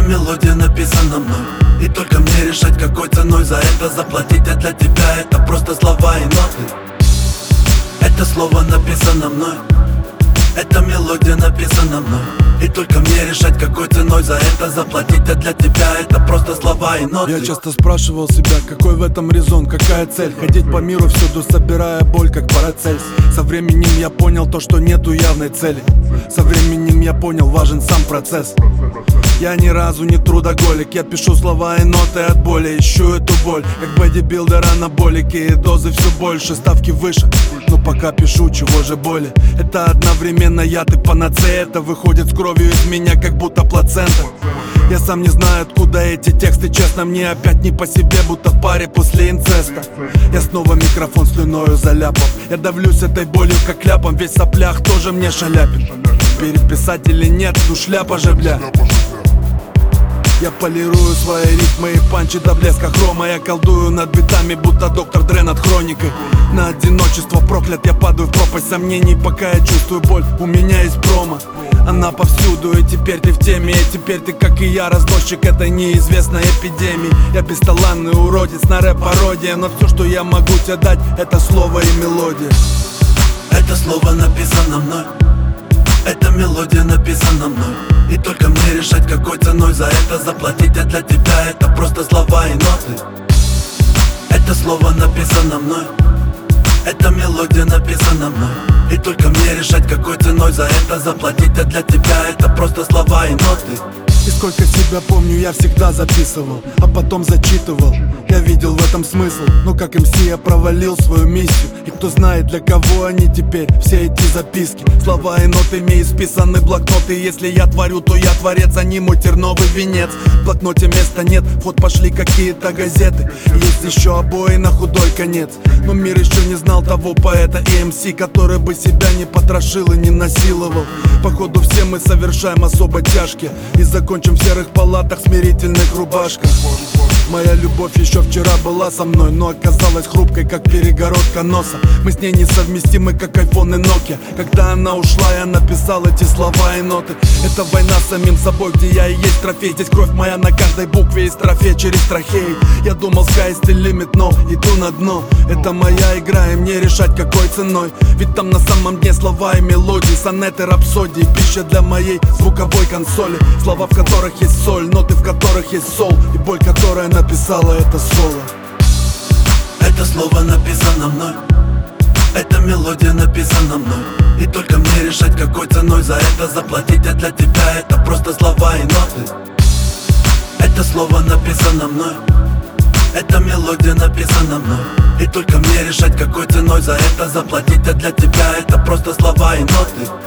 мелодия написана мной, и только мне решать, какой ценой за это заплатить. А для тебя это просто слова и ноты. Это слово написано мной, эта мелодия написана мной, и только мне решать, какой ценой за это заплатить. А для тебя это просто слова и ноты. Я часто спрашивал себя, какой в этом резон, какая цель? Ходить по миру всюду, собирая боль, как Парацельс. Со временем я понял то, что нету явной цели. Со временем я понял, важен сам процесс. Я ни разу не трудоголик, я пишу слова и ноты от боли. Ищу эту боль, как бодибилдер анаболики, и дозы все больше, ставки выше. Но пока пишу, чего же боли? Это одновременно яд и панацея. Это выходит с кровью из меня, как будто плацента. Я сам не знаю, откуда эти тексты, честно, мне опять не по себе, будто в паре после инцеста. Я снова микрофон слюною заляпал, я давлюсь этой болью, как ляпом. Весь в соплях тоже мне шаляпит. Переписать или нет, ну шляпа же, бля. Я полирую свои ритмы и панчи до блеска хрома. Я колдую над битами, будто доктор Дре над хроникой. На одиночество проклят, я падаю в пропасть сомнений, пока я чувствую боль, у меня есть промо. Она повсюду, и теперь ты в теме, и теперь ты, как и я, разносчик этой неизвестной эпидемии. Я бесталанный уродец на рэп-пародия, но все, что я могу тебе дать, это слово и мелодия. Это слово написано мной, эта мелодия написана мной, и только мне решать, какой ценой за это заплатить. А для тебя это просто слова и ноты. Это слово написано мной, эта мелодия написана мной, и только мне решать, какой ценой за это заплатить. А для тебя это просто слова и ноты. И сколько себя помню, я всегда записывал, а потом зачитывал. Я видел в этом смысл, но как МС я провалил свою миссию. И кто знает, для кого они теперь, все эти записки. Слова и нотами исписаны блокноты. Если я творю, то я творец, а не мой терновый венец. В блокноте места нет, в ход пошли какие-то газеты. Есть еще обои на худой конец, но мир еще не знал того поэта и МС, который бы себя не потрошил и не насиловал. Походу все мы совершаем особо тяжкие и закончим в серых палатах, смирительных рубашках. Моя любовь еще вчера была со мной, но оказалась хрупкой, как перегородка носа. Мы с ней несовместимы, как iPhone и Nokia. Когда она ушла, я написал эти слова и ноты. Это война с самим собой, где я и есть трофей. Здесь кровь моя на каждой букве, из трофея через трахеи. Я думал, sky is the limit, но иду на дно. Это моя игра, и мне решать, какой ценой. Ведь там на самом дне слова и мелодии, сонеты, рапсодии, пища для моей звуковой консоли. Слова, в которых есть соль, ноты, в которых есть сол, и боль, которая написала это соло. Это слово написано мной, эта мелодия написана мной, и только мне решать, какой ценой за это заплатить. А для тебя это просто слова и ноты. Это слово написано мной, эта мелодия написана мной, и только мне решать, какой ценой за это заплатить. А для тебя это просто слова и ноты.